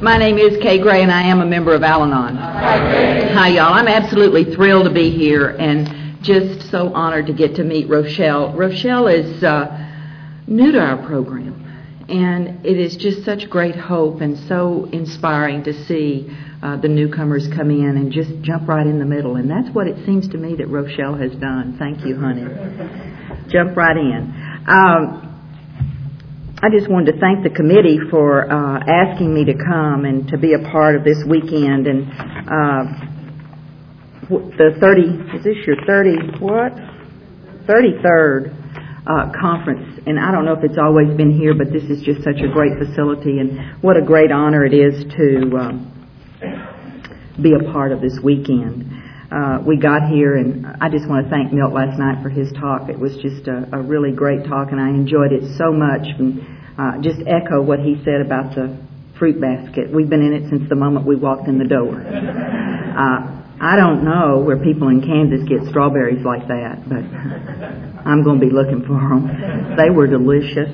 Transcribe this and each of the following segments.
My name is Kay Gray, and I am a member of Al-Anon. Hi, y'all. I'm absolutely thrilled to be here and just so honored to get to meet Rochelle. Rochelle is new to our program, and it is just such great hope and so inspiring to see the newcomers come in and just jump right in the middle. And that's what it seems to me that Rochelle has done. Thank you, honey. Jump right in. I just wanted to thank the committee for asking me to come and to be a part of this weekend. And the 33rd conference. And I don't know if it's always been here, but this is just such a great facility. And what a great honor it is to be a part of this weekend. We got here, and I just want to thank Milt last night for his talk. It was just a really great talk, and I enjoyed it so much. And just echo what he said about the fruit basket. We've been in it since the moment we walked in the door. I don't know where people in Kansas get strawberries like that, but I'm going to be looking for them. They were delicious.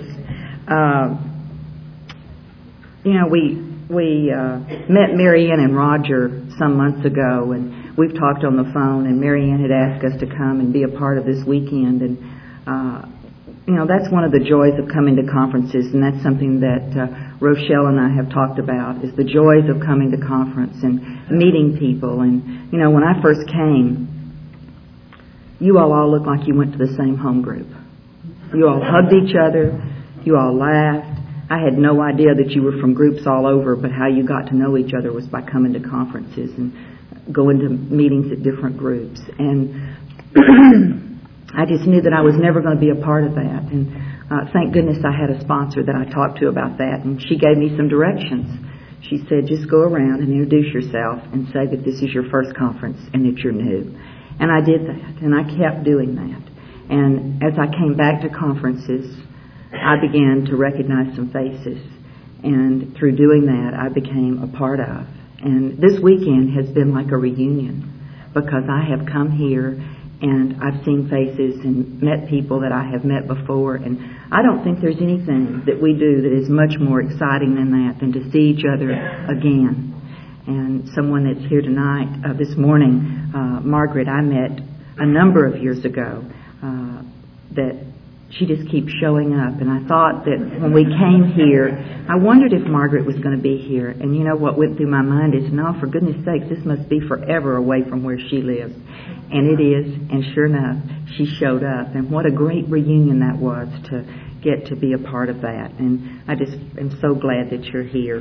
We met Mary Ann and Roger some months ago, and we've talked on the phone, and Mary Ann had asked us to come and be a part of this weekend. And, that's one of the joys of coming to conferences, and that's something that Rochelle and I have talked about, is the joys of coming to conference and meeting people. And, when I first came, you all looked like you went to the same home group. You all hugged each other. You all laughed. I had no idea that you were from groups all over, but how you got to know each other was by coming to conferences and going to meetings at different groups. And I just knew that I was never going to be a part of that. And thank goodness I had a sponsor that I talked to about that, and she gave me some directions. She said, just go around and introduce yourself and say that this is your first conference and that you're new. And I did that, and I kept doing that. And as I came back to conferences, I began to recognize some faces. And through doing that, I became a part of. And this weekend has been like a reunion, because I have come here and I've seen faces and met people that I have met before. And I don't think there's anything that we do that is much more exciting than that, than to see each other again. And someone that's here tonight, this morning, Margaret, I met a number of years ago, that she just keeps showing up. And I thought that when we came here, I wondered if Margaret was going to be here. And what went through my mind is, no, for goodness sakes, this must be forever away from where she lives. And it is. And sure enough, she showed up. And what a great reunion that was, to get to be a part of that. And I just am so glad that you're here.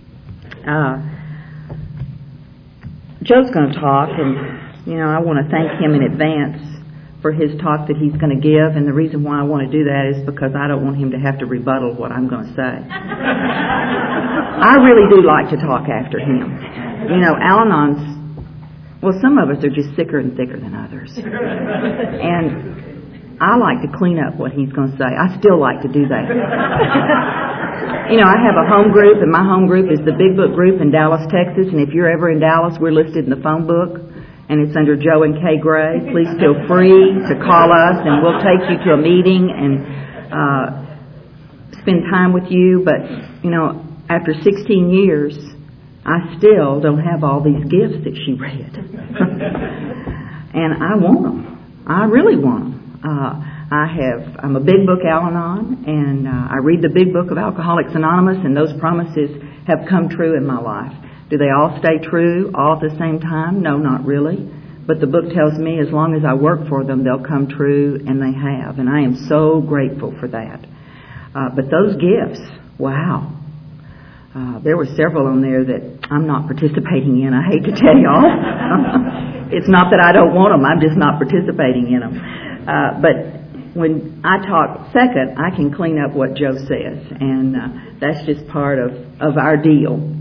Joe's going to talk, and, I want to thank him in advance for his talk that he's going to give. And the reason why I want to do that is because I don't want him to have to rebuttal what I'm going to say. I really do like to talk after him. Al-Anon's, some of us are just sicker and thicker than others. And I like to clean up what he's going to say. I still like to do that. I have a home group, and my home group is the Big Book Group in Dallas, Texas. And if you're ever in Dallas, we're listed in the phone book, and it's under Joe and Kay Gray. Please feel free to call us, and we'll take you to a meeting and spend time with you. But, after 16 years, I still don't have all these gifts that she read. And I want them. I really want them. I'm a Big Book Al-Anon, and I read the Big Book of Alcoholics Anonymous, and those promises have come true in my life. Do they all stay true all at the same time? No, not really. But the book tells me as long as I work for them, they'll come true, and they have. And I am so grateful for that. But those gifts, wow. There were several on there that I'm not participating in. I hate to tell y'all. It's not that I don't want them. I'm just not participating in them. But when I talk second, I can clean up what Joe says. And that's just part of our deal.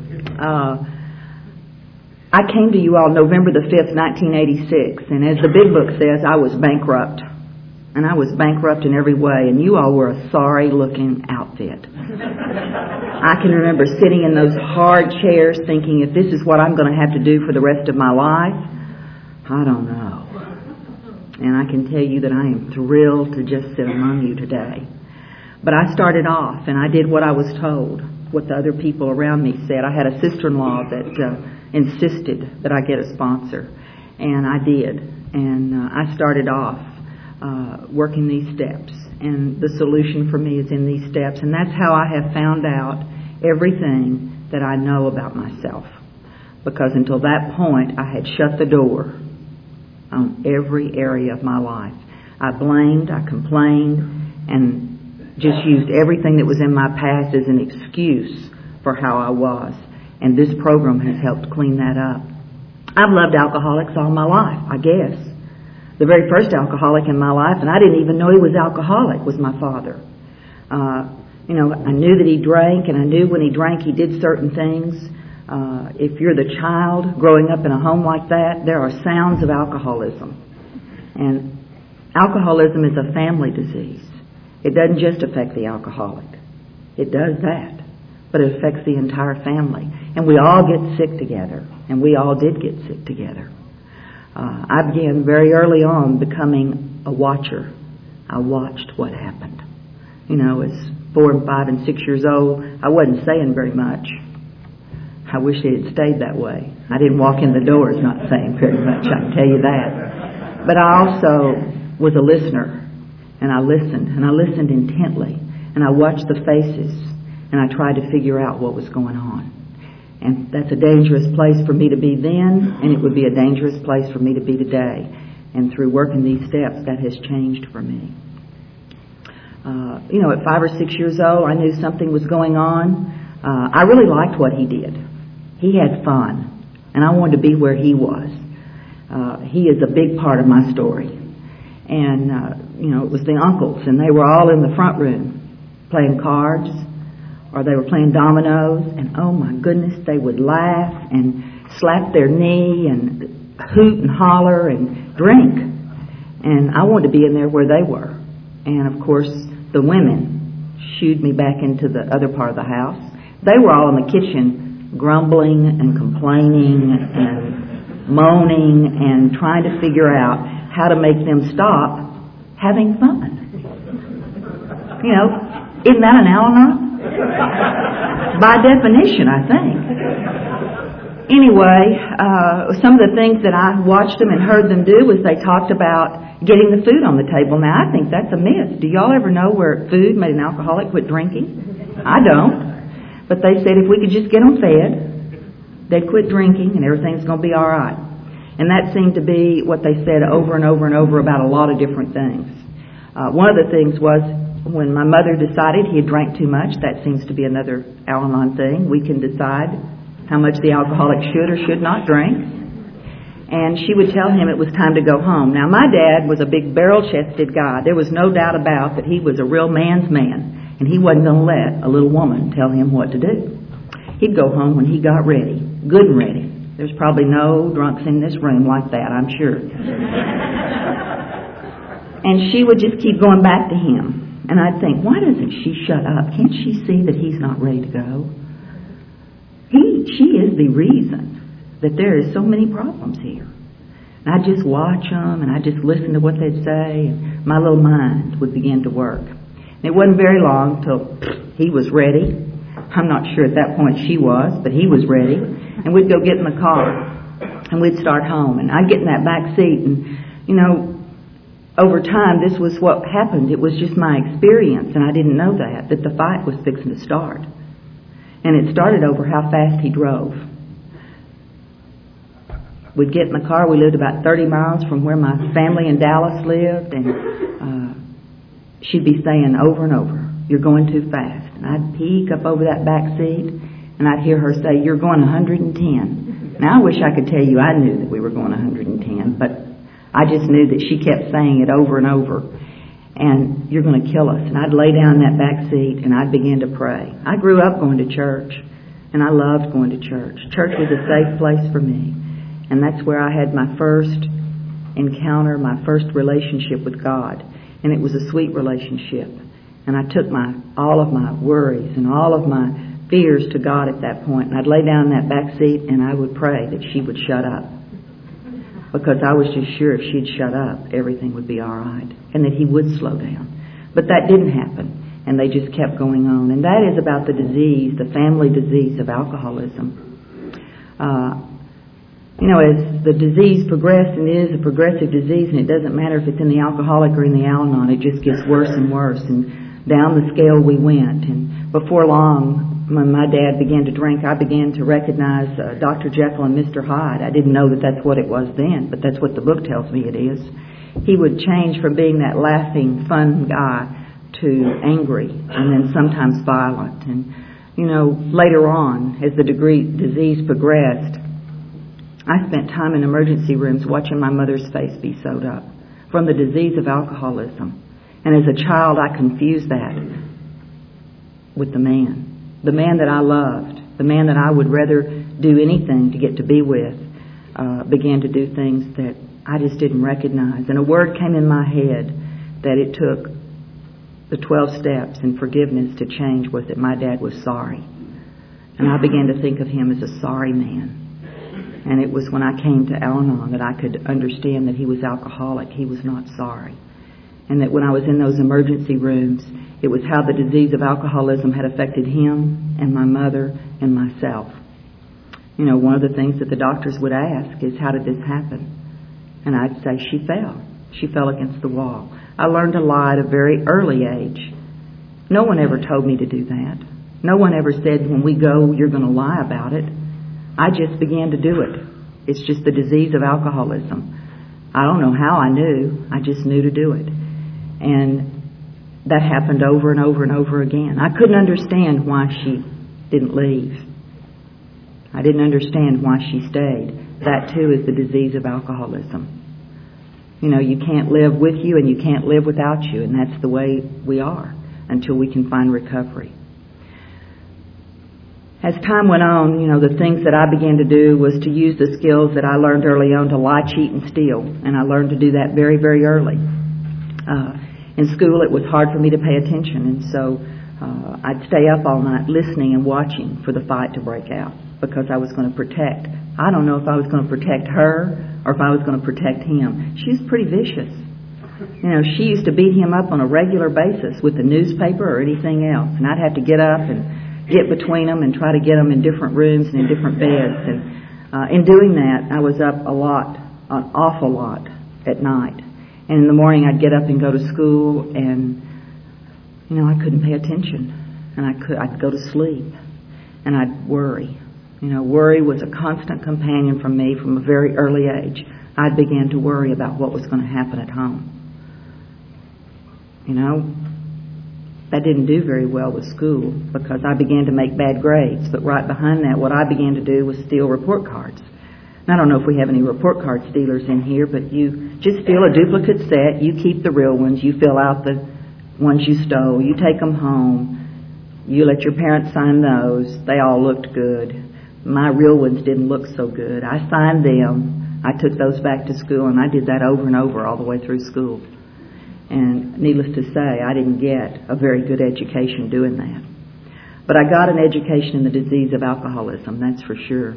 I came to you all November the 5th, 1986, and as the Big Book says, I was bankrupt. And I was bankrupt in every way, and you all were a sorry-looking outfit. I can remember sitting in those hard chairs thinking, if this is what I'm going to have to do for the rest of my life, I don't know. And I can tell you that I am thrilled to just sit among you today. But I started off, and I did what I was told. what the other people around me said. I had a sister-in-law that insisted that I get a sponsor, and I did. And I started off working these steps, and the solution for me is in these steps, and that's how I have found out everything that I know about myself. Because until that point, I had shut the door on every area of my life. I blamed, I complained, and just used everything that was in my past as an excuse for how I was. And this program has helped clean that up. I've loved alcoholics all my life, I guess. The very first alcoholic in my life, and I didn't even know he was alcoholic, was my father. I knew that he drank, and I knew when he drank he did certain things. If you're the child growing up in a home like that, there are sounds of alcoholism. And alcoholism is a family disease. It doesn't just affect the alcoholic. It does that. But it affects the entire family. And we all get sick together. And we all did get sick together. I began very early on becoming a watcher. I watched what happened. As 4 and 5 and 6 years old, I wasn't saying very much. I wish it had stayed that way. I didn't walk in the doors not saying very much, I can tell you that. But I also was a listener, and I listened intently, and I watched the faces, and I tried to figure out what was going on. And that's a dangerous place for me to be then, and it would be a dangerous place for me to be today. And through working these steps, that has changed for me. At 5 or 6 years old, I knew something was going on. I really liked what he did. He had fun, and I wanted to be where he was. He is a big part of my story. And, it was the uncles, and they were all in the front room playing cards, or they were playing dominoes, and oh my goodness, they would laugh and slap their knee and hoot and holler and drink. And I wanted to be in there where they were. And of course, the women shooed me back into the other part of the house. They were all in the kitchen grumbling and complaining and moaning and trying to figure out how to make them stop having fun. Isn't that an Al-Anon? By definition, I think. Anyway, some of the things that I watched them and heard them do was they talked about getting the food on the table. Now, I think that's a myth. Do y'all ever know where food made an alcoholic quit drinking? I don't. But they said if we could just get them fed, they'd quit drinking and everything's going to be all right. And that seemed to be what they said over and over and over about a lot of different things. One of the things was when my mother decided he had drank too much. That seems to be another Al-Anon thing. We can decide how much the alcoholic should or should not drink. And she would tell him it was time to go home. Now, my dad was a big barrel-chested guy. There was no doubt about that he was a real man's man. And he wasn't going to let a little woman tell him what to do. He'd go home when he got ready, good and ready. There's probably no drunks in this room like that, I'm sure. And she would just keep going back to him. And I'd think, why doesn't she shut up? Can't she see that he's not ready to go? She is the reason that there is so many problems here. And I'd just watch them, and I'd just listen to what they'd say, and my little mind would begin to work. And it wasn't very long till he was ready. I'm not sure at that point she was, but he was ready. And we'd go get in the car, and we'd start home. And I'd get in that back seat, and, over time, this was what happened. It was just my experience, and I didn't know that the fight was fixing to start. And it started over how fast he drove. We'd get in the car. We lived about 30 miles from where my family in Dallas lived, and she'd be saying over and over, "You're going too fast." And I'd peek up over that back seat, and I'd hear her say, "You're going 110. Now, I wish I could tell you I knew that we were going 110, but I just knew that she kept saying it over and over. And "You're going to kill us." And I'd lay down in that back seat, and I'd begin to pray. I grew up going to church, and I loved going to church. Church was a safe place for me. And that's where I had my first encounter, my first relationship with God. And it was a sweet relationship. And I took all of my worries and all of my fears to God at that point. And I'd lay down in that back seat, and I would pray that she would shut up. Because I was just sure if she'd shut up, everything would be all right. And that he would slow down. But that didn't happen. and they just kept going on. And that is about the disease, the family disease of alcoholism. As the disease progressed, and it is a progressive disease, and it doesn't matter if it's in the alcoholic or in the Al-Anon, it just gets worse and worse. And down the scale we went. And before long, when my dad began to drink, I began to recognize Dr. Jekyll and Mr. Hyde. I didn't know that that's what it was then, but that's what the book tells me it is. He would change from being that laughing, fun guy to angry, and then sometimes violent. And, later on, as the disease progressed, I spent time in emergency rooms watching my mother's face be sewed up from the disease of alcoholism. And as a child, I confused that with the man that I loved, the man that I would rather do anything to get to be with, began to do things that I just didn't recognize. And a word came in my head that it took the 12 steps in forgiveness to change, was that my dad was sorry. And I began to think of him as a sorry man. And it was when I came to Al-Anon that I could understand that he was alcoholic. He was not sorry. And that when I was in those emergency rooms, it was how the disease of alcoholism had affected him and my mother and myself. One of the things that the doctors would ask is, how did this happen? And I'd say, she fell. She fell against the wall. I learned to lie at a very early age. No one ever told me to do that. No one ever said, when we go, you're going to lie about it. I just began to do it. It's just the disease of alcoholism. I don't know how I knew. I just knew to do it. And that happened over and over and over again. I couldn't understand why she didn't leave. I didn't understand why she stayed. That too is the disease of alcoholism. You can't live with you and you can't live without you, and that's the way we are until we can find recovery. As time went on, the things that I began to do was to use the skills that I learned early on to lie, cheat, and steal. And I learned to do that very, very early. In school, it was hard for me to pay attention, and so I'd stay up all night listening and watching for the fight to break out because I was going to protect. I don't know if I was going to protect her or if I was going to protect him. She was pretty vicious. She used to beat him up on a regular basis with the newspaper or anything else, and I'd have to get up and get between them and try to get them in different rooms and in different beds. And in doing that, I was up a lot, an awful lot at night. And in the morning, I'd get up and go to school, and I couldn't pay attention, and I'd go to sleep, and I'd worry. Worry was a constant companion for me from a very early age. I began to worry about what was going to happen at home. That didn't do very well with school because I began to make bad grades. But right behind that, what I began to do was steal report cards. And I don't know if we have any report card stealers in here, but you just steal a duplicate set. You keep the real ones. You fill out the ones you stole. You take them home. You let your parents sign those. They all looked good. My real ones didn't look so good. I signed them. I took those back to school, and I did that over and over all the way through school. And needless to say, I didn't get a very good education doing that. But I got an education in the disease of alcoholism, that's for sure.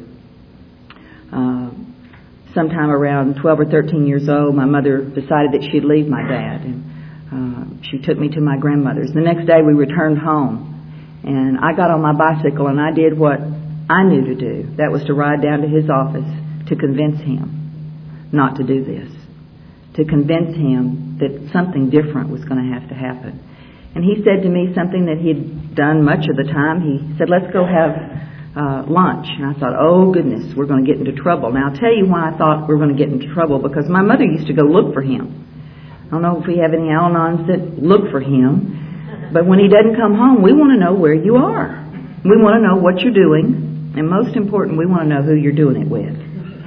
Sometime around 12 or 13 years old, my mother decided that she'd leave my dad. And she took me to my grandmother's. The next day we returned home. And I got on my bicycle and I did what I knew to do. That was to ride down to his office to convince him not to do this. To convince him that something different was going to have to happen. And he said to me something that he'd done much of the time. He said, let's go have lunch. And I thought, oh goodness, we're going to get into trouble. Now I'll tell you why I thought we were going to get into trouble, because my mother used to go look for him. I don't know if we have any Al-Anons that look for him, but when he doesn't come home, we want to know where you are. We want to know what you're doing, and most important, we want to know who you're doing it with.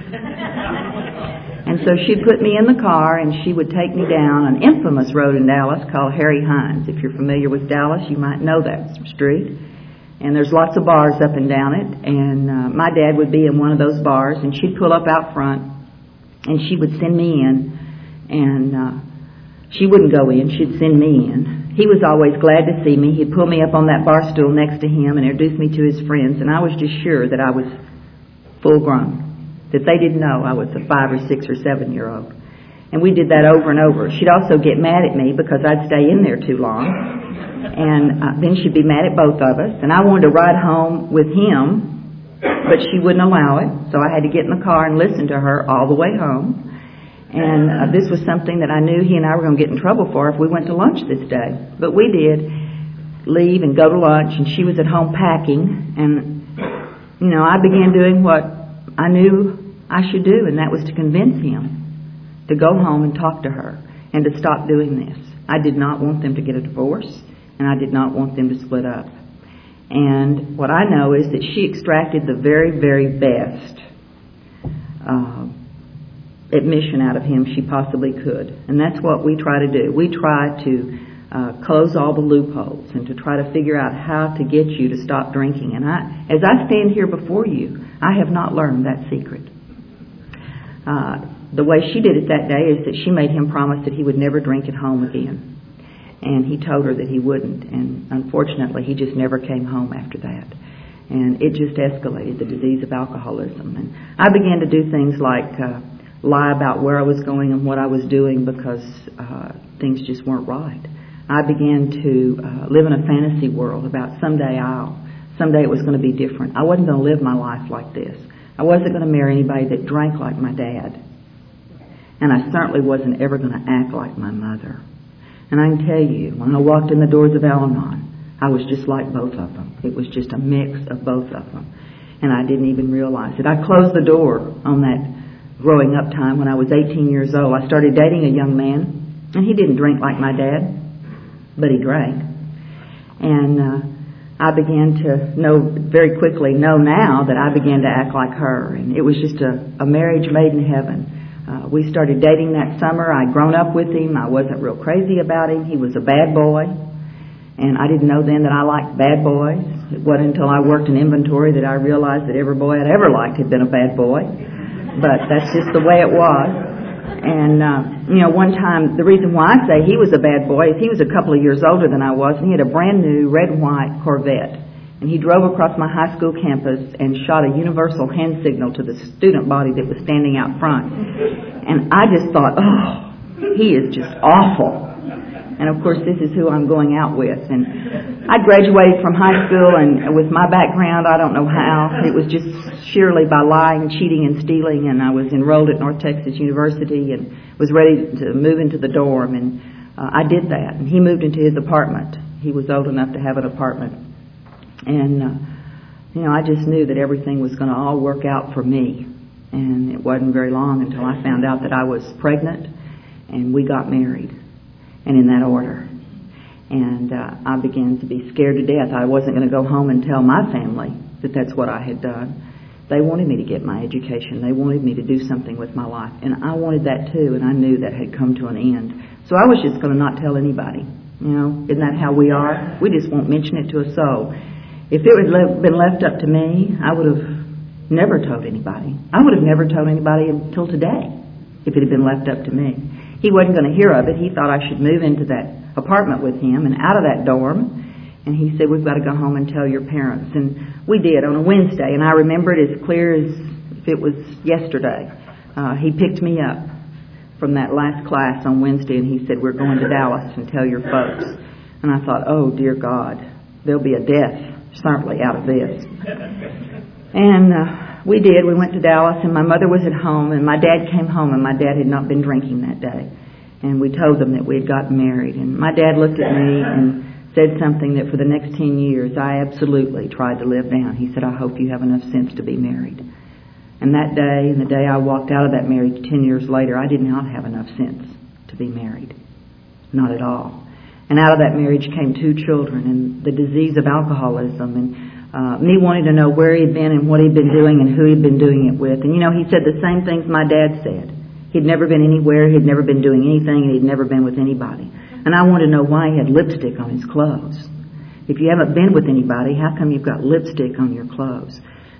And so she'd put me in the car and she would take me down an infamous road in Dallas called Harry Hines. If you're familiar with Dallas, you might know that street. And there's lots of bars up and down it. And my dad would be in one of those bars, and she'd pull up out front and she would send me in. And she wouldn't go in, she'd send me in. He was always glad to see me. He'd pull me up on that bar stool next to him and introduce me to his friends. And I was just sure that I was full grown, that they didn't know I was a 5 or 6 or 7 year old. And we did that over and over. She'd also get mad at me because I'd stay in there too long. And then she'd be mad at both of us. And I wanted to ride home with him, but she wouldn't allow it. So I had to get in the car and listen to her all the way home. And this was something that I knew he and I were going to get in trouble for if we went to lunch this day. But we did leave and go to lunch, and she was at home packing. And, I began doing what I knew I should do, and that was to convince him to go home and talk to her and to stop doing this. I did not want them to get a divorce, and I did not want them to split up. And what I know is that she extracted the very, very best admission out of him she possibly could. And that's what we try to do. We try to close all the loopholes and to try to figure out how to get you to stop drinking. And as I stand here before you, I have not learned that secret. The way she did it that day is that she made him promise that he would never drink at home again. And he told her that he wouldn't. And unfortunately, he just never came home after that. And it just escalated, the disease of alcoholism. And I began to do things like lie about where I was going and what I was doing because things just weren't right. I began to live in a fantasy world about someday it was going to be different. I wasn't going to live my life like this. I wasn't going to marry anybody that drank like my dad. And I certainly wasn't ever going to act like my mother. And I can tell you, when I walked in the doors of Al-Anon, I was just like both of them. It was just a mix of both of them. And I didn't even realize it. I closed the door on that growing up time when I was 18 years old. I started dating a young man, and he didn't drink like my dad, but he drank. And I began to very quickly know now that I began to act like her. And it was just a marriage made in heaven. We started dating that summer. I'd grown up with him. I wasn't real crazy about him. He was a bad boy. And I didn't know then that I liked bad boys. It wasn't until I worked in inventory that I realized that every boy I'd ever liked had been a bad boy. But that's just the way it was. And, one time, the reason why I say he was a bad boy is he was a couple of years older than I was, and he had a brand new red and white Corvette. And he drove across my high school campus and shot a universal hand signal to the student body that was standing out front. And I just thought, he is just awful. And of course, this is who I'm going out with. And I graduated from high school, and with my background, I don't know how. It was just sheerly by lying, cheating, and stealing. And I was enrolled at North Texas University and was ready to move into the dorm. And I did that. And he moved into his apartment. He was old enough to have an apartment. And, I just knew that everything was going to all work out for me. And it wasn't very long until I found out that I was pregnant, and we got married. And in that order. And I began to be scared to death. I wasn't going to go home and tell my family that that's what I had done. They wanted me to get my education. They wanted me to do something with my life. And I wanted that too, and I knew that had come to an end. So I was just going to not tell anybody. Isn't that how we are? We just won't mention it to a soul. If it had been left up to me, I would have never told anybody. I would have never told anybody until today if it had been left up to me. He wasn't going to hear of it. He thought I should move into that apartment with him and out of that dorm. And he said, we've got to go home and tell your parents. And we did on a Wednesday. And I remember it as clear as if it was yesterday. He picked me up from that last class on Wednesday, and he said, we're going to Dallas and tell your folks. And I thought, oh, dear God, there'll be a death, certainly, out of this. And we did. We went to Dallas, and my mother was at home, and my dad came home, and my dad had not been drinking that day. And we told them that we had gotten married. And my dad looked at me and said something that for the next 10 years I absolutely tried to live down. He said, I hope you have enough sense to be married. And that day, and the day I walked out of that marriage 10 years later, I did not have enough sense to be married. Not at all. And out of that marriage came 2 children, and the disease of alcoholism, and me wanting to know where he'd been and what he'd been doing and who he'd been doing it with. And he said the same things my dad said. He'd never been anywhere, he'd never been doing anything, and he'd never been with anybody. And I wanted to know why he had lipstick on his clothes. If you haven't been with anybody, how come you've got lipstick on your clothes?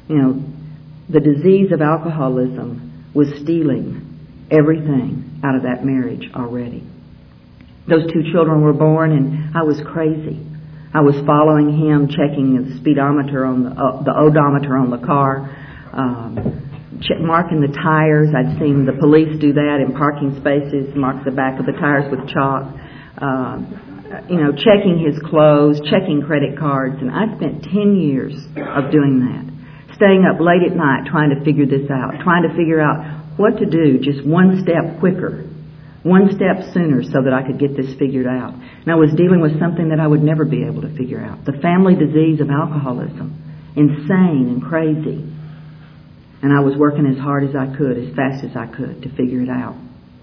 The disease of alcoholism was stealing everything out of that marriage already. Those 2 children were born, and I was crazy. I was following him, checking the speedometer on the odometer on the car. marking the tires. I'd seen the police do that in parking spaces, mark the back of the tires with chalk. Checking his clothes, checking credit cards, and I spent 10 years of doing that. Staying up late at night trying to figure this out, trying to figure out what to do just one step quicker, one step sooner so that I could get this figured out. And I was dealing with something that I would never be able to figure out, the family disease of alcoholism, insane and crazy. And I was working as hard as I could, as fast as I could to figure it out.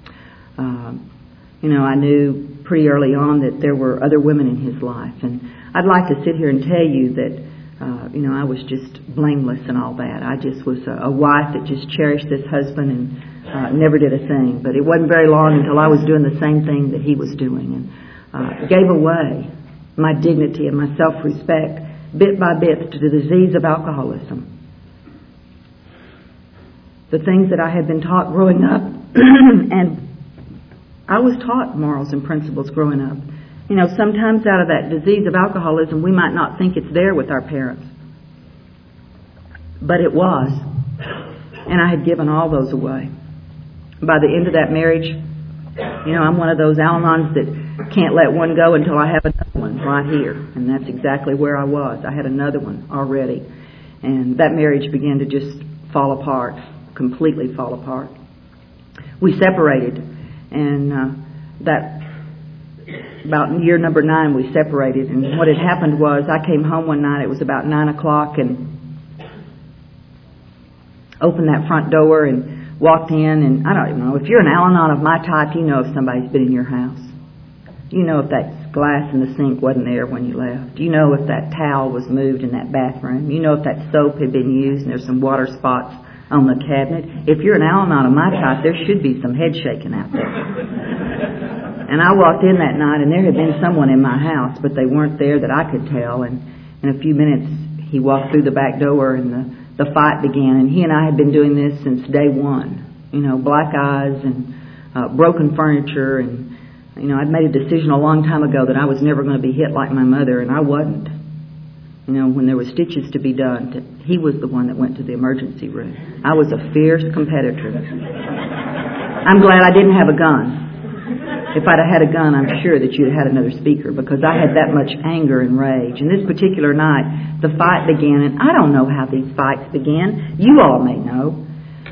I knew pretty early on that there were other women in his life. And I'd like to sit here and tell you that, I was just blameless and all that. I just was a wife that just cherished this husband and never did a thing. But it wasn't very long until I was doing the same thing that he was doing and gave away my dignity and my self-respect bit by bit to the disease of alcoholism. The things that I had been taught growing up and I was taught morals and principles growing up. Sometimes out of that disease of alcoholism, we might not think it's there with our parents. But it was. And I had given all those away. By the end of that marriage, I'm one of those Al-Anons that can't let one go until I have another one right here. And that's exactly where I was. I had another one already. And that marriage began to just fall apart, completely fall apart. We separated. And that about year number 9 we separated, and what had happened was I came home one night, it was about 9 o'clock, and opened that front door and walked in, and I don't know, if you're an Al-Anon of my type, you know if somebody's been in your house. You know if that glass in the sink wasn't there when you left. You know if that towel was moved in that bathroom. You know if that soap had been used and there's some water spots on the cabinet. If you're an Al-Anon of my type, there should be some head shaking out there. And I walked in that night, and there had been someone in my house, but they weren't there that I could tell. And in a few minutes, he walked through the back door, and the fight began. And he and I had been doing this since day one. Black eyes and broken furniture. And, I'd made a decision a long time ago that I was never going to be hit like my mother, and I wasn't. When there were stitches to be done, he was the one that went to the emergency room. I was a fierce competitor. I'm glad I didn't have a gun. If I'd have had a gun, I'm sure that you'd have had another speaker, because I had that much anger and rage. And this particular night, the fight began, and I don't know how these fights began. You all may know.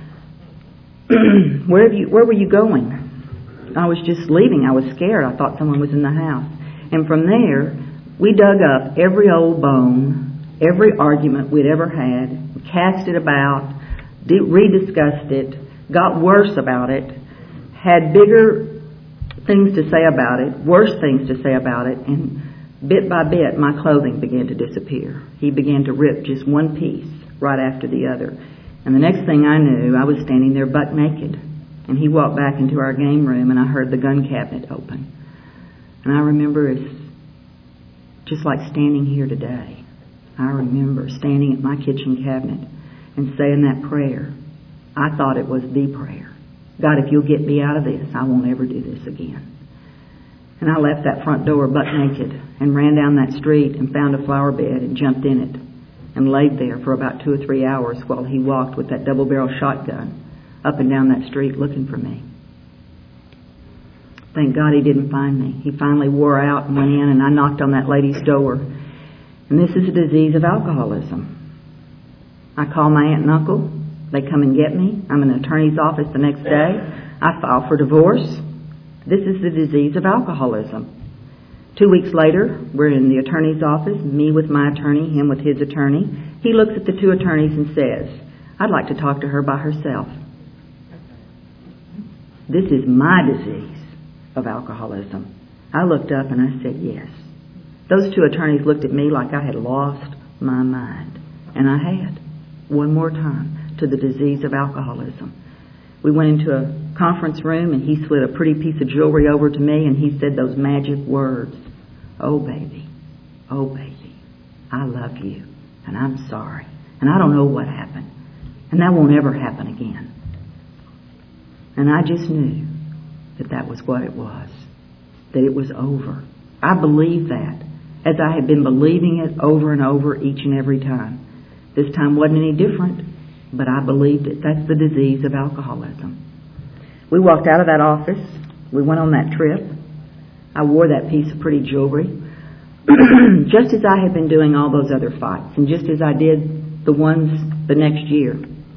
Where were you going? I was just leaving. I was scared. I thought someone was in the house. And from there, we dug up every old bone, every argument we'd ever had, cast it about, rediscussed it, got worse about it, had bigger things to say about it, worse things to say about it, and bit by bit my clothing began to disappear. He began to rip just one piece right after the other. And the next thing I knew, I was standing there buck naked. And he walked back into our game room, and I heard the gun cabinet open. And I remember it's just like standing here today. I remember standing at my kitchen cabinet and saying that prayer. I thought it was the prayer. God, if you'll get me out of this, I won't ever do this again. And I left that front door buck naked and ran down that street and found a flower bed and jumped in it and laid there for about 2 or 3 hours while he walked with that double-barrel shotgun up and down that street looking for me. Thank God he didn't find me. He finally wore out and went in, and I knocked on that lady's door. And this is a disease of alcoholism. I call my aunt and uncle. They come and get me. I'm in an attorney's office the next day. I file for divorce. This is the disease of alcoholism. 2 weeks later, we're in the attorney's office, me with my attorney, him with his attorney. He looks at the 2 attorneys and says, I'd like to talk to her by herself. This is my disease of alcoholism. I looked up and I said, yes. Those 2 attorneys looked at me like I had lost my mind. And I had, one more time, to the disease of alcoholism. We went into a conference room, and he slid a pretty piece of jewelry over to me, and he said those magic words, oh baby, I love you, and I'm sorry, and I don't know what happened, and that won't ever happen again. And I just knew that that was what it was, that it was over. I believed that, as I had been believing it over and over each and every time. This time wasn't any different. But I believed it. That's the disease of alcoholism. We walked out of that office. We went on that trip. I wore that piece of pretty jewelry just as I had been doing all those other fights, and just as I did the ones the next year.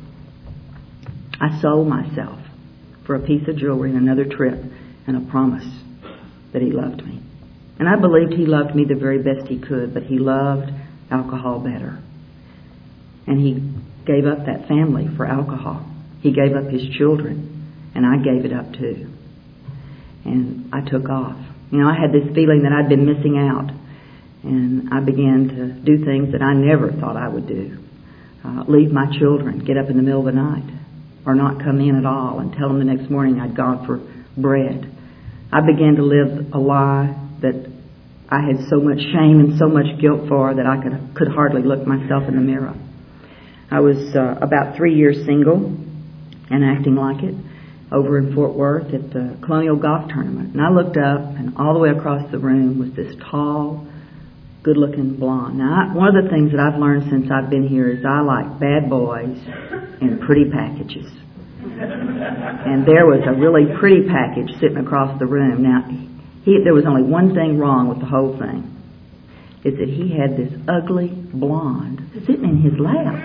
I sold myself for a piece of jewelry and another trip and a promise that he loved me. And I believed he loved me the very best he could, but he loved alcohol better. And he gave up that family for alcohol. He gave up his children, and I gave it up too. And I took off. You know, I had this feeling that I'd been missing out, and I began to do things that I never thought I would do. Leave my children, get up in the middle of the night, or not come in at all, and tell them the next morning I'd gone for bread. I began to live a lie that I had so much shame and so much guilt for that I could hardly look myself in the mirror. I was about 3 years single and acting like it over in Fort Worth at the Colonial Golf Tournament. And I looked up, and all the way across the room was this tall, good-looking blonde. Now, one of the things that I've learned since I've been here is I like bad boys and pretty packages. And there was a really pretty package sitting across the room. Now, there was only one thing wrong with the whole thing, is that he had this ugly blonde sitting in his lap.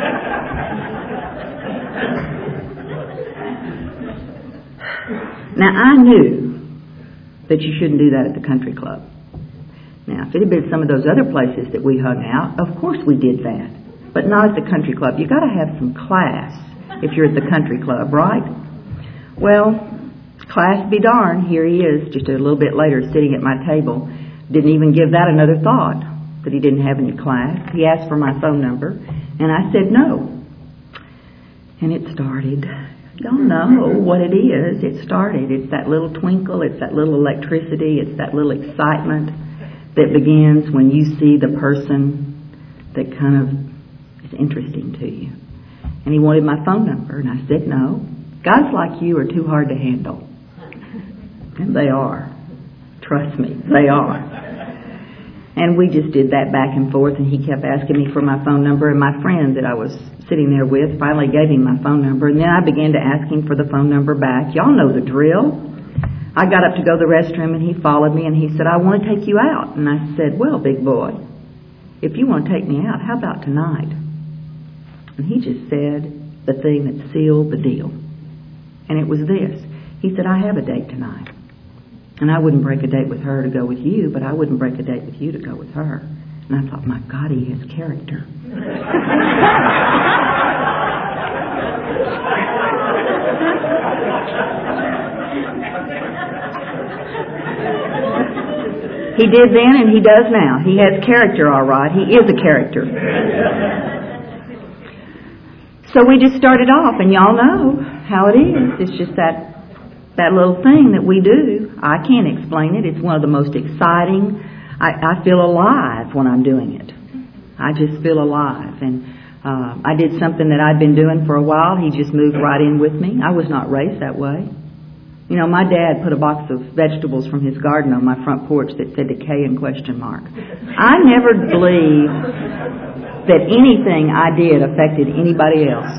Now, I knew that you shouldn't do that at the country club. Now, if it had been some of those other places that we hung out, of course we did that. But not at the country club. You got to have some class if you're at the country club, right? Well, class be darned, here he is just a little bit later sitting at my table. Didn't even give that another thought, that he didn't have any class. He asked for my phone number, and I said no. And it started. Y'all know what it is. It started. It's that little twinkle, it's that little electricity, it's that little excitement that begins when you see the person that kind of is interesting to you. And he wanted my phone number, and I said no. Guys like you are too hard to handle. And they are. Trust me, they are. And we just did that back and forth, and he kept asking me for my phone number, and my friend that I was sitting there with finally gave him my phone number, and then I began to ask him for the phone number back. Y'all know the drill. I got up to go to the restroom, and he followed me, and he said, I want to take you out. And I said, well, big boy, if you want to take me out, how about tonight? And he just said the thing that sealed the deal. And it was this. He said, I have a date tonight. And I wouldn't break a date with her to go with you, but I wouldn't break a date with you to go with her. And I thought, my God, he has character. He did then and he does now. He has character, all right. He is a character. So we just started off, and y'all know how it is. It's just that little thing that we do. I can't explain it. It's one of the most exciting. I feel alive when I'm doing it. I just feel alive. And I did something that I'd been doing for a while. He just moved right in with me. I was not raised that way. You know, my dad put a box of vegetables from his garden on my front porch that said decay and question mark. I never believed that anything I did affected anybody else.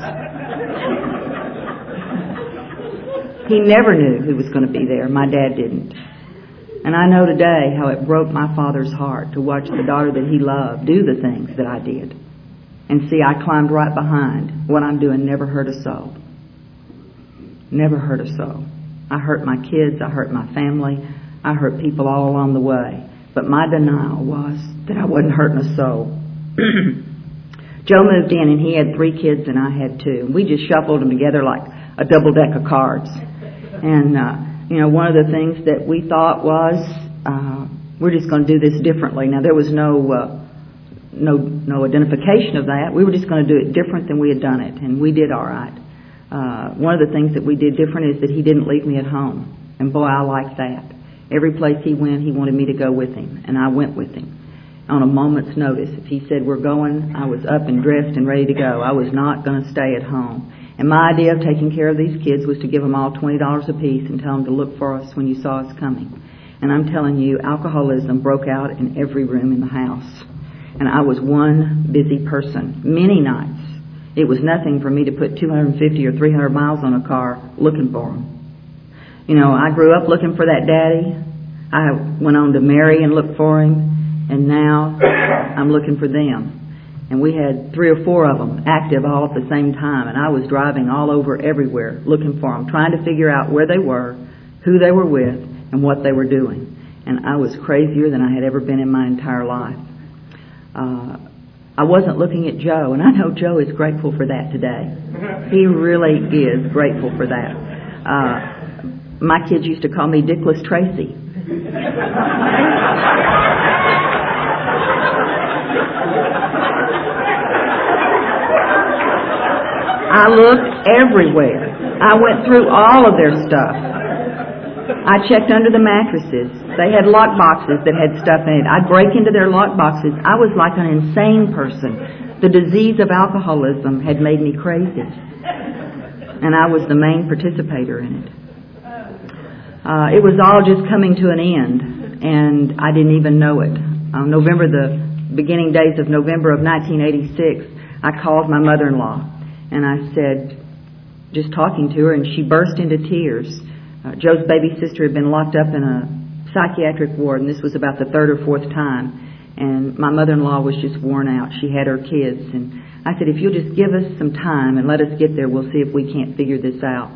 He never knew who was going to be there. My dad didn't. And I know today how it broke my father's heart to watch the daughter that he loved do the things that I did. And see, I climbed right behind. What I'm doing never hurt a soul. Never hurt a soul. I hurt my kids. I hurt my family. I hurt people all along the way. But my denial was that I wasn't hurting a soul. Joe moved in, and he had 3 kids, and I had 2. And we just shuffled them together like a double deck of cards. And, you know, one of the things that we thought was, we're just going to do this differently. Now, there was no identification of that. We were just going to do it different than we had done it, and we did all right. One of the things that we did different is that he didn't leave me at home. And boy, I liked that. Every place he went, he wanted me to go with him, and I went with him on a moment's notice. If he said we're going, I was up and dressed and ready to go. I was not going to stay at home. And my idea of taking care of these kids was to give them all $20 apiece and tell them to look for us when you saw us coming. And I'm telling you, alcoholism broke out in every room in the house. And I was one busy person, many nights. It was nothing for me to put 250 or 300 miles on a car looking for him. You know, I grew up looking for that daddy. I went on to marry and look for him, and now I'm looking for them. And we had 3 or 4 of them active all at the same time, and I was driving all over everywhere looking for them, trying to figure out where they were, who they were with, and what they were doing. And I was crazier than I had ever been in my entire life. I wasn't looking at Joe, and I know Joe is grateful for that today. He really is grateful for that. My kids used to call me Dickless Tracy. I looked everywhere. I went through all of their stuff. I checked under the mattresses. They had lock boxes that had stuff in it. I'd break into their lock boxes. I was like an insane person. The disease of alcoholism had made me crazy. And I was the main participator in it. It was all just coming to an end, and I didn't even know it. On the beginning days of November of 1986, I called my mother-in-law, and I said, just talking to her, and she burst into tears. Joe's baby sister had been locked up in a psychiatric ward, and this was about the 3rd or 4th time, and my mother-in-law was just worn out. She had her kids, and I said, if you'll just give us some time and let us get there, we'll see if we can't figure this out.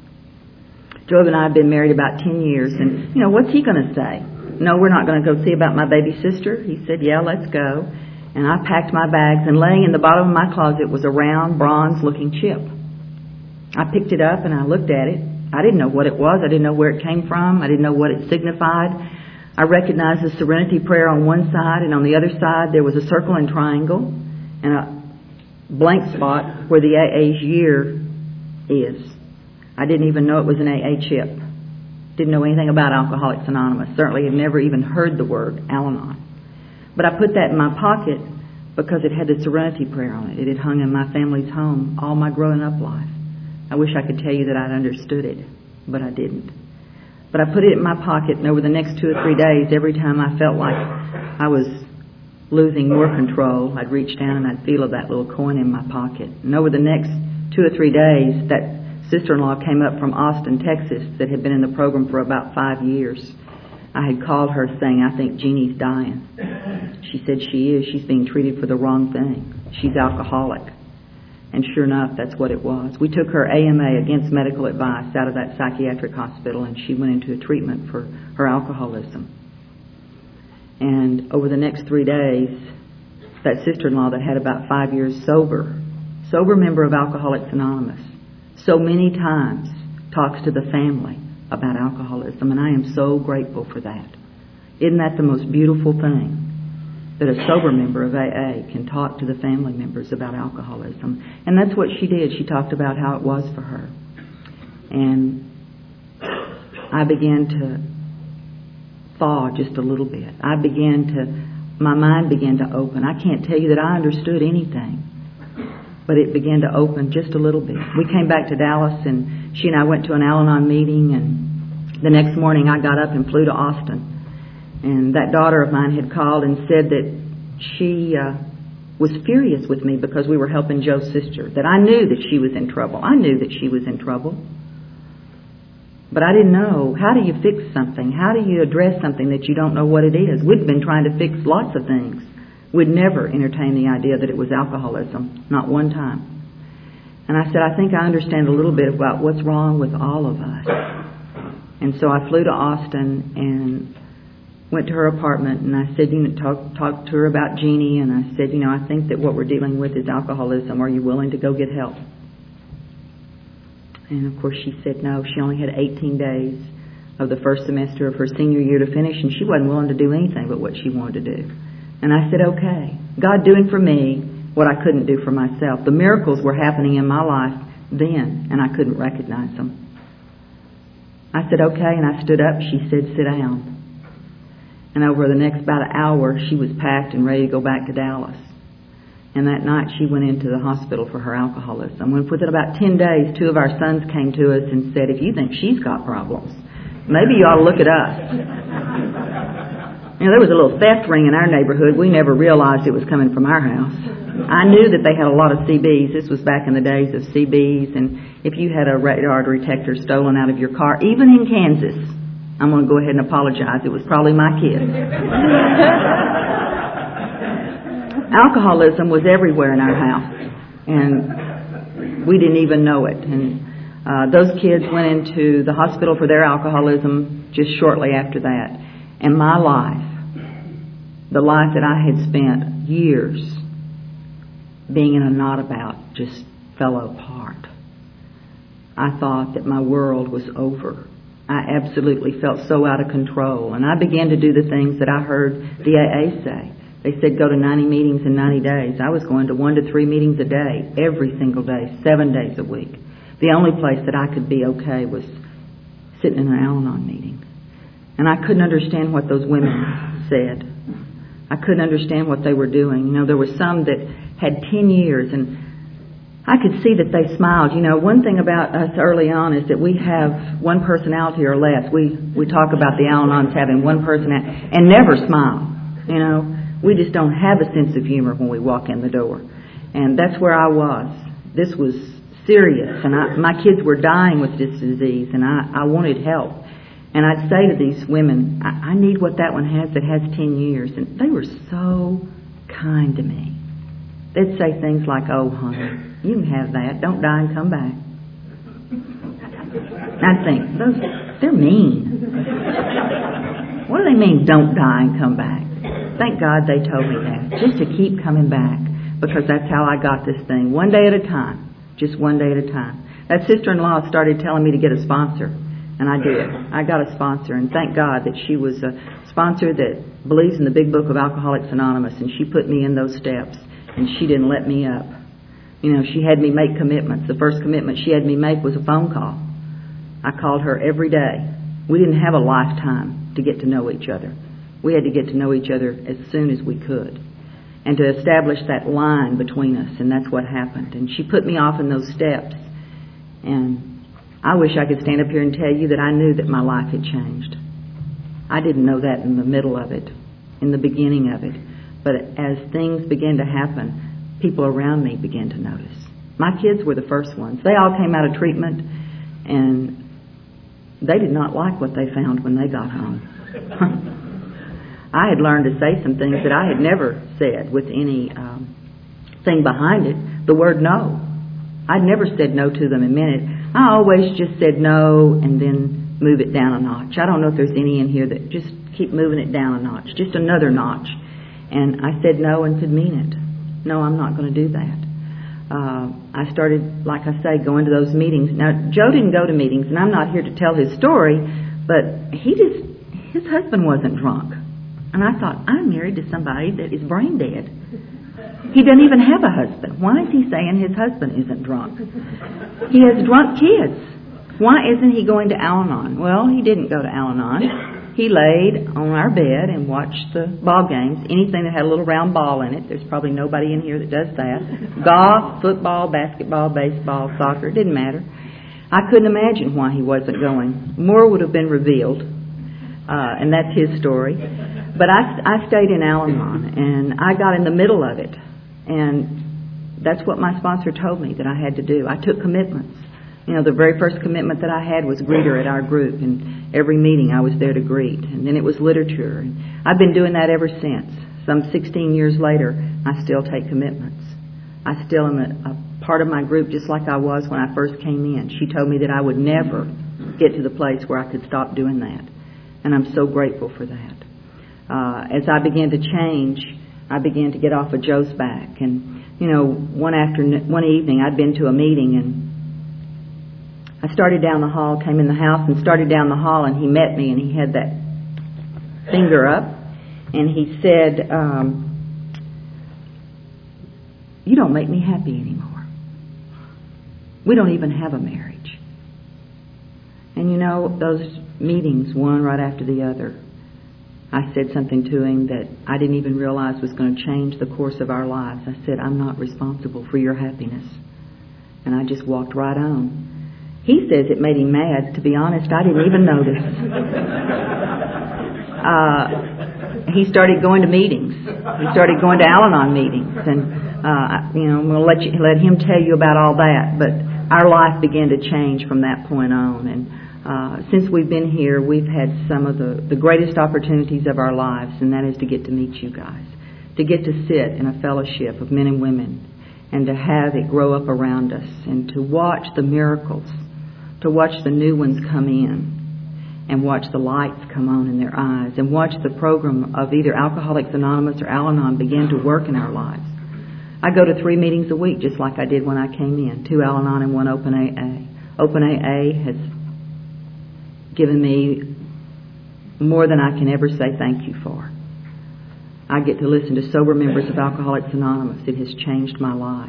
Joe and I have been married about 10 years, and, you know, what's he going to say? No, we're not going to go see about my baby sister. He said, yeah, let's go. And I packed my bags, and laying in the bottom of my closet was a round, bronze-looking chip. I picked it up, and I looked at it. I didn't know what it was. I didn't know where it came from. I didn't know what it signified. I recognized the Serenity Prayer on one side, and on the other side there was a circle and triangle and a blank spot where the AA's year is. I didn't even know it was an AA chip. Didn't know anything about Alcoholics Anonymous. Certainly had never even heard the word Al-Anon. But I put that in my pocket because it had the Serenity Prayer on it. It had hung in my family's home all my growing up life. I wish I could tell you that I'd understood it, but I didn't. But I put it in my pocket, and over the next 2 or 3 days, every time I felt like I was losing more control, I'd reach down and I'd feel that little coin in my pocket. And over the next 2 or 3 days, that sister-in-law came up from Austin, Texas, that had been in the program for about 5 years. I had called her saying, I think Jeannie's dying. She said she is. She's being treated for the wrong thing. She's alcoholic. And sure enough, that's what it was. We took her AMA, against medical advice, out of that psychiatric hospital, and she went into a treatment for her alcoholism. And over the next 3 days, that sister-in-law that had about 5 years sober member of Alcoholics Anonymous, so many times talks to the family about alcoholism, and I am so grateful for that. Isn't that the most beautiful thing? That a sober member of AA can talk to the family members about alcoholism. And that's what she did. She talked about how it was for her. And I began to thaw just a little bit. My mind began to open. I can't tell you that I understood anything, but it began to open just a little bit. We came back to Dallas, and she and I went to an Al-Anon meeting, and the next morning I got up and flew to Austin. And that daughter of mine had called and said that she was furious with me because we were helping Joe's sister, that I knew that she was in trouble. I knew that she was in trouble. But I didn't know, how do you fix something? How do you address something that you don't know what it is? We'd been trying to fix lots of things. We'd never entertained the idea that it was alcoholism, not one time. And I said, I think I understand a little bit about what's wrong with all of us. And so I flew to Austin and went to her apartment, and I said, talked to her about Jeannie, and I said, I think that what we're dealing with is alcoholism. Are you willing to go get help? And of course she said no. She only had 18 days of the first semester of her senior year to finish, and she wasn't willing to do anything but what she wanted to do. And I said, okay, God doing for me what I couldn't do for myself. The miracles were happening in my life then, and I couldn't recognize them. I said, okay, and I stood up. She said, sit down. And over the next about an hour, she was packed and ready to go back to Dallas. And that night, she went into the hospital for her alcoholism. Within about 10 days, 2 of our sons came to us and said, if you think she's got problems, maybe you ought to look at us. You know, there was a little theft ring in our neighborhood. We never realized it was coming from our house. I knew that they had a lot of CBs. This was back in the days of CBs, and if you had a radar detector stolen out of your car, even in Kansas, I'm going to go ahead and apologize. It was probably my kid. Alcoholism was everywhere in our house, and we didn't even know it. And those kids went into the hospital for their alcoholism just shortly after that. And my life, the life that I had spent years being in a knot about, just fell apart. I thought that my world was over. I absolutely felt so out of control. And I began to do the things that I heard the AA say. They said go to 90 meetings in 90 days. I was going to 1 to 3 meetings a day, every single day, 7 days a week. The only place that I could be okay was sitting in an Al-Anon meeting. And I couldn't understand what those women said. I couldn't understand what they were doing. You know, there were some that had 10 years, and I could see that they smiled. You know, one thing about us early on is that we have one personality or less. We talk about the Al-Anons having one personality and never smile. You know, we just don't have a sense of humor when we walk in the door. And that's where I was. This was serious, and my kids were dying with this disease, and I wanted help. And I'd say to these women, I need what that one has that has 10 years. And they were so kind to me. They'd say things like, oh, honey, you can have that. Don't die and come back. I'd think, they're mean. What do they mean, don't die and come back? Thank God they told me that, just to keep coming back, because that's how I got this thing, one day at a time, just one day at a time. That sister-in-law started telling me to get a sponsor. And I did. I got a sponsor, and thank God that she was a sponsor that believes in the big book of Alcoholics Anonymous, and she put me in those steps, and she didn't let me up. You know, she had me make commitments. The first commitment she had me make was a phone call. I called her every day. We didn't have a lifetime to get to know each other. We had to get to know each other as soon as we could, and to establish that line between us, and that's what happened. And she put me off in those steps, and I wish I could stand up here and tell you that I knew that my life had changed. I didn't know that in the middle of it, in the beginning of it. But as things began to happen, people around me began to notice. My kids were the first ones. They all came out of treatment, and they did not like what they found when they got home. I had learned to say some things that I had never said with any thing behind it. The word no. I'd never said no to them and meant it. I always just said no and then move it down a notch. I don't know if there's any in here that just keep moving it down a notch, just another notch. And I said no and could mean it. No, I'm not going to do that. I started, like I say, going to those meetings. Now, Joe didn't go to meetings, and I'm not here to tell his story, but his husband wasn't drunk. And I thought, I'm married to somebody that is brain dead. He doesn't even have a husband. Why is he saying his husband isn't drunk? He has drunk kids. Why isn't he going to Al-Anon? Well, he didn't go to Al-Anon. He laid on our bed and watched the ball games, anything that had a little round ball in it. There's probably nobody in here that does that. Golf, football, basketball, baseball, soccer, it didn't matter. I couldn't imagine why he wasn't going. More would have been revealed, and that's his story. But I stayed in Al-Anon, and I got in the middle of it. And that's what my sponsor told me that I had to do. I took commitments. You know, the very first commitment that I had was greeter at our group, and every meeting I was there to greet. And then it was literature. And I've been doing that ever since. Some 16 years later, I still take commitments. I still am a part of my group just like I was when I first came in. She told me that I would never get to the place where I could stop doing that. And I'm so grateful for that. As I began to change, I began to get off of Joe's back. And, you know, one evening I'd been to a meeting, and I started down the hall, came in the house and started down the hall, and he met me, and he had that finger up, and he said, you don't make me happy anymore. We don't even have a marriage. And you know, those meetings, one right after the other, I said something to him that I didn't even realize was going to change the course of our lives. I said, I'm not responsible for your happiness. And I just walked right on. He says it made him mad. To be honest, I didn't even notice. he started going to meetings. He started going to Al-Anon meetings, and I'm going to let him tell you about all that. But our life began to change from that point on, and since we've been here, we've had some of the greatest opportunities of our lives, and that is to get to meet you guys, to get to sit in a fellowship of men and women, and to have it grow up around us, and to watch the miracles, to watch the new ones come in, and watch the lights come on in their eyes, and watch the program of either Alcoholics Anonymous or Al-Anon begin to work in our lives. I go to 3 meetings a week, just like I did when I came in, 2 Al-Anon and 1 Open AA. Open AA has given me more than I can ever say thank you for. I get to listen to sober members of Alcoholics Anonymous. It has changed my life.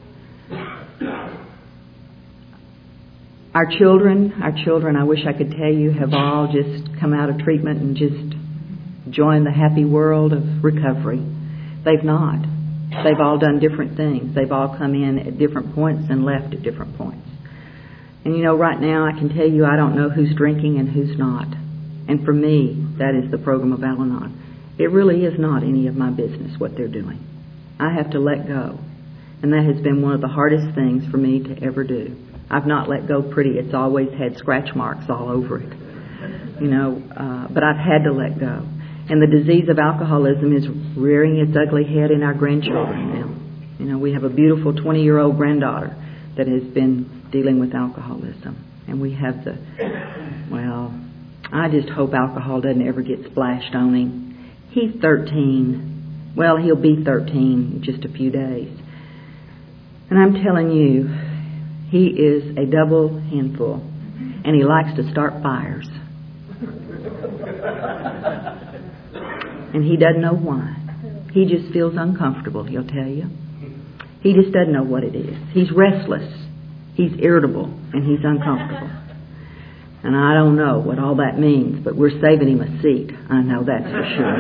Our children, I wish I could tell you, have all just come out of treatment and just joined the happy world of recovery. They've not. They've all done different things. They've all come in at different points and left at different points. And right now I can tell you I don't know who's drinking and who's not. And for me, that is the program of Al-Anon. It really is not any of my business what they're doing. I have to let go. And that has been one of the hardest things for me to ever do. I've not let go pretty. It's always had scratch marks all over it. But I've had to let go. And the disease of alcoholism is rearing its ugly head in our grandchildren now. We have a beautiful 20-year-old granddaughter that has been dealing with alcoholism. And we have I just hope alcohol doesn't ever get splashed on him. He's 13. Well, he'll be 13 in just a few days. And I'm telling you, he is a double handful, and he likes to start fires. And he doesn't know why. He just feels uncomfortable, he'll tell you. He just doesn't know what it is. He's restless, he's irritable, and he's uncomfortable. And I don't know what all that means, but we're saving him a seat. I know that's for sure.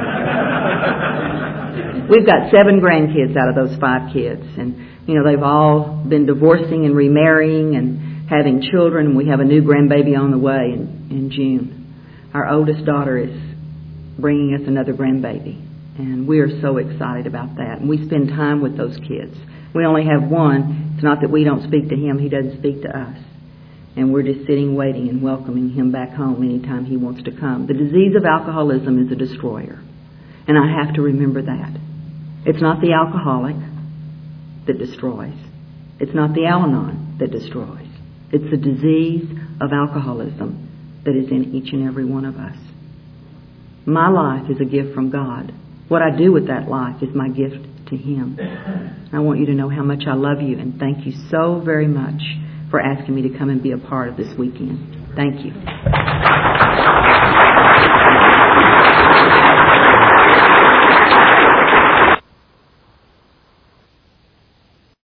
We've got 7 grandkids out of those 5 kids, and they've all been divorcing and remarrying and having children. We have a new grandbaby on the way in June. Our oldest daughter is bringing us another grandbaby, and we are so excited about that. And we spend time with those kids. We only have one. It's not that we don't speak to him. He doesn't speak to us. And we're just sitting, waiting, and welcoming him back home anytime he wants to come. The disease of alcoholism is a destroyer. And I have to remember that. It's not the alcoholic that destroys. It's not the Al-Anon that destroys. It's the disease of alcoholism that is in each and every one of us. My life is a gift from God. What I do with that life is my gift to Him. I want you to know how much I love you, and thank you so very much for asking me to come and be a part of this weekend. Thank you.